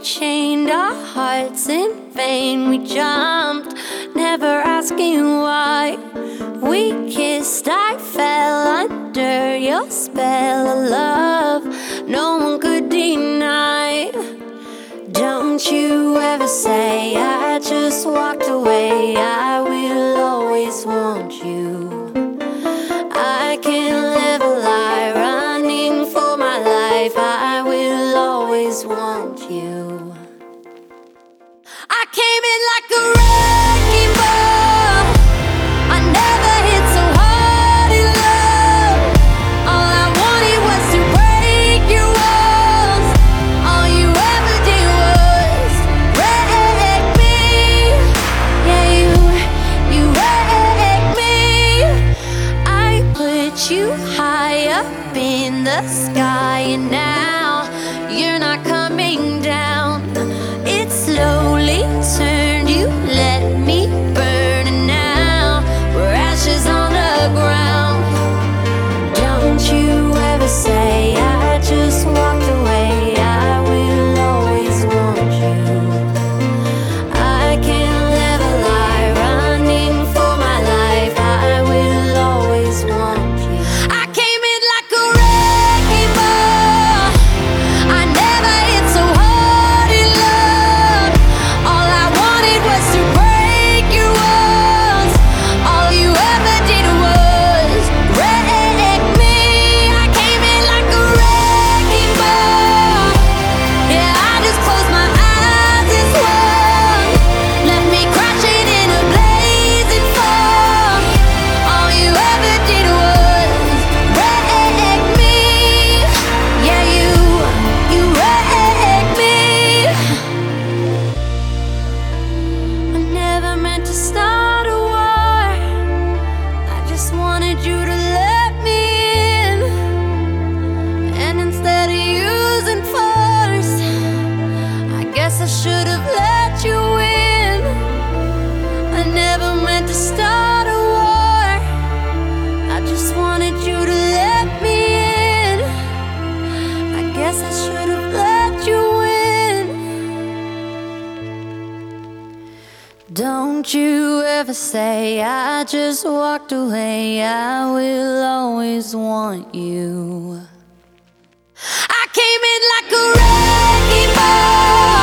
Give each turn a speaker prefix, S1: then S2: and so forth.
S1: chained our hearts in vain. We jumped, never asking why. We kissed, I fell under your spell of love. No one could deny. Don't you ever say I just walked away. I will always want you. I can't live a lie, running for my life. I will always want you. I came in like a wrecking ball. I never hit so hard in love. All I wanted was to break your walls. All you ever did was wreck me. Yeah, you wrecked me. I put you high up in the sky, and now you're not coming down. It slowly turned, you let me burn, and now we're ashes on the ground. Don't you ever say I just walked away. I will always want you. I can't live a lie, running for my life. I will always want you. I came in like a wrecking ball. I never hit so hard in love. All I wanted was to break your walls. All you ever did was wreck me. I came in like a wrecking ball. Yeah, I just closed my eyes and swung. Left me crashing in a blazing fall. All you ever did was wreck me. Yeah, you wrecked me. I never meant to start a war. I just wanted you to let me in. And instead of using force, I guess I should have let you in. I never meant to start a war. I just wanted you to let me in. I guess I should have let you in. Don't you ever say I just walked away. I will always want you. I came in like a wrecking ball.